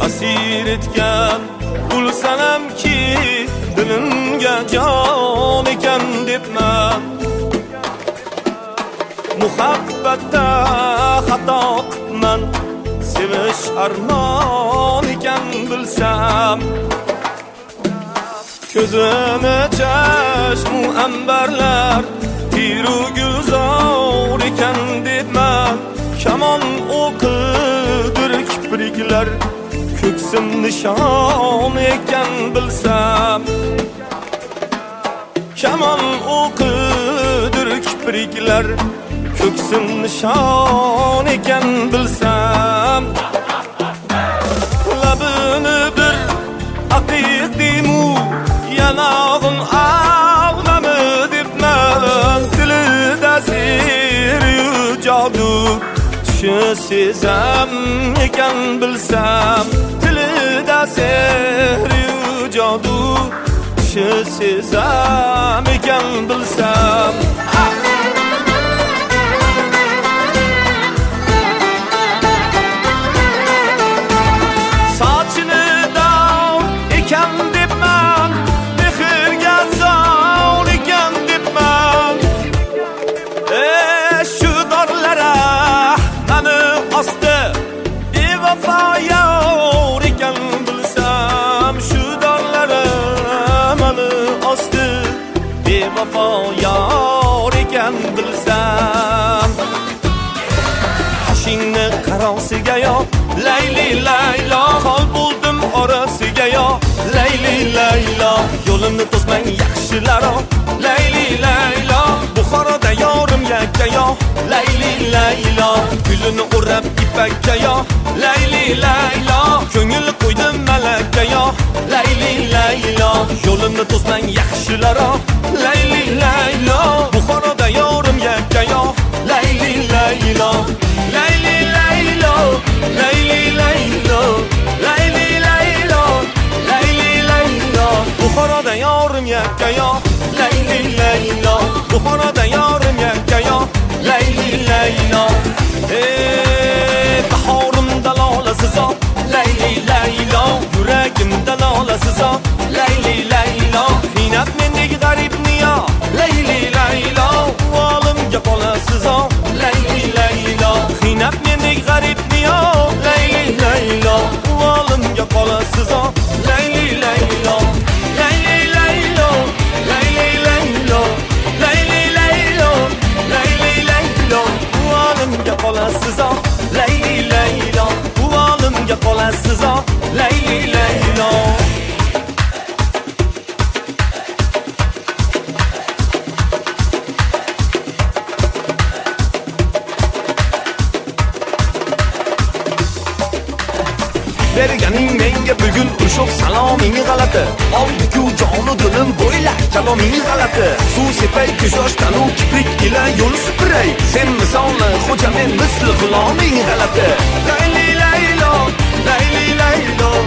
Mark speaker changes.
Speaker 1: asir etgan ul sanamki dilimga jon ekan debman. Muhabbatda xato qilman, sevish armon ekan bilsam. Ko'zini chashmu ambarlar tiru gulzor ekan debman. Kamon o'qidir kipriklar ko'ksim nishon ekan bilsam. Kamon o'qidir kipriklar ko'ksim nishon ekan bilsam. Labini bir aqiq demu yanog'im ağlamı debman. Tilida seri jodu tushi sezam ekan bilsam. Tilida seri jodu tushi sezam ekan bilsam. Vafo yor ekan bilsam. Qashingni qarosiga yo layli laylo, hol bo'ldim orasiga yo layli laylo. Yo'limni to'smang yaxshilaro layli laylo. Buxoroda yorim yakka yo layli laylo. Gulini o'rab ipakka yo layli laylo. Ko'ngil qo'ydim malakka yo layli laylo. Yo'limni to'smang yaxshilaro layli laylo. Buxoroda yorim yakka yo layli laylo. Layli laylo, layli laylo, layli laylo, layli laylo. Buxoroda yorim yakka yo layli laylo. Buxoroda yorim yakka yo layli laylo. Bahorimda lolasiz o layli laylo. Yuragimda lolasiz o layli laylo. Qiynab mendek g'aribni yo layli laylo. Olimga qolasiz o layli laylo. Qiynab mendek g'aribni yo layli laylo. Olimga qolasiz o layli laylo. Layli laylo, layli laylo, layli laylo, layli laylo. Olimga qolasiz o layli laylo. Olimga qolasiz o layli laylo. Berganing menga bugun ushok saloming g'alati. Oldi-ku jonu dilim bo'ylab kaloming g'alati. Suv sepay ko'zoshdan u kiprik ila yo'l supuray. Sen misoli xo'ja men misli g'uloming g'alati. Layli laylo, layli laylo,